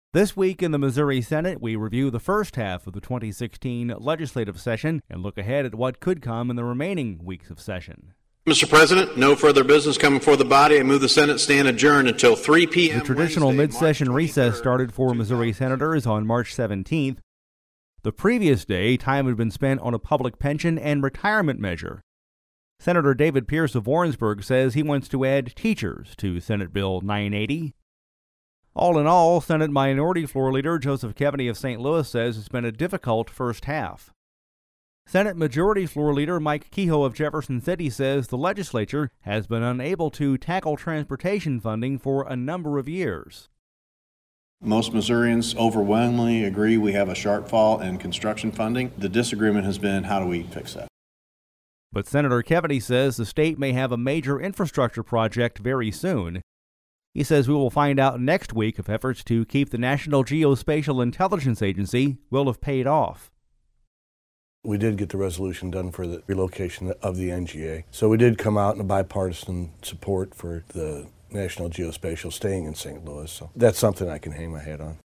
This week in the Missouri Senate, we review the first half of the 2016 legislative session and look ahead at what could come in the remaining weeks of session. Mr. President, no further business coming before the body. I move the Senate stand adjourned until 3 p.m. The traditional Wednesday, mid-session March recess 23rd, started for Missouri senators on March 17th. The previous day, time had been spent on a public pension and retirement measure. Senator David Pierce of Warrensburg says he wants to add teachers to Senate Bill 980. All in all, Senate Minority Floor Leader Joseph Keaveney of St. Louis says it's been a difficult first half. Senate Majority Floor Leader Mike Kehoe of Jefferson City says the legislature has been unable to tackle transportation funding for a number of years. Most Missourians overwhelmingly agree we have a shortfall in construction funding. The disagreement has been, how do we fix that? But Senator Keaveney says the state may have a major infrastructure project very soon. He says we will find out next week if efforts to keep the National Geospatial Intelligence Agency will have paid off. We did get the resolution done for the relocation of the NGA. So we did come out in a bipartisan support for the National Geospatial staying in St. Louis. So that's something I can hang my hat on.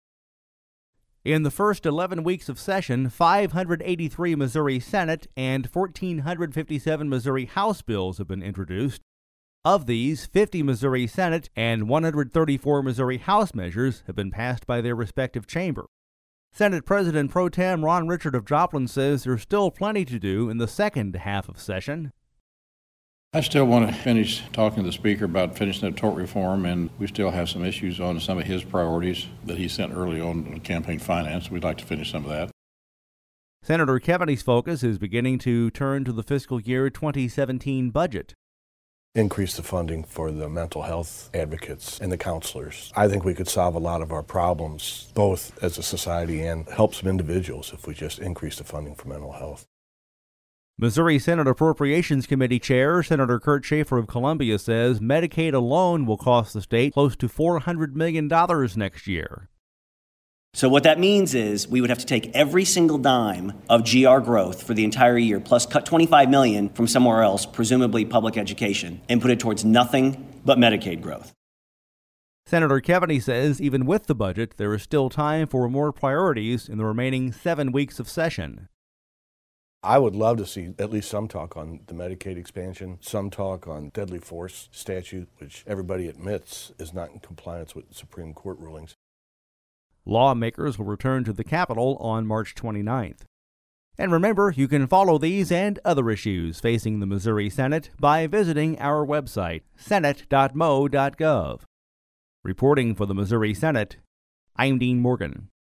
In the first 11 weeks of session, 583 Missouri Senate and 1,457 Missouri House bills have been introduced. Of these, 50 Missouri Senate and 134 Missouri House measures have been passed by their respective chamber. Senate President Pro Tem Ron Richard of Joplin says there's still plenty to do in the second half of session. I still want to finish talking to the Speaker about finishing the tort reform, and we still have some issues on some of his priorities that he sent early on campaign finance. We'd like to finish some of that. Senator Keaveney's focus is beginning to turn to the fiscal year 2017 budget. Increase the funding for the mental health advocates and the counselors. I think we could solve a lot of our problems, both as a society and help some individuals, if we just increase the funding for mental health. Missouri Senate Appropriations Committee Chair Senator Kurt Schaefer of Columbia says Medicaid alone will cost the state close to $400 million next year. So what that means is we would have to take every single dime of GR growth for the entire year, plus cut $25 million from somewhere else, presumably public education, and put it towards nothing but Medicaid growth. Senator Keaveney says even with the budget, there is still time for more priorities in the remaining 7 weeks of session. I would love to see at least some talk on the Medicaid expansion, some talk on deadly force statute, which everybody admits is not in compliance with Supreme Court rulings. Lawmakers will return to the Capitol on March 29th. And remember, you can follow these and other issues facing the Missouri Senate by visiting our website, senate.mo.gov. Reporting for the Missouri Senate, I'm Dean Morgan.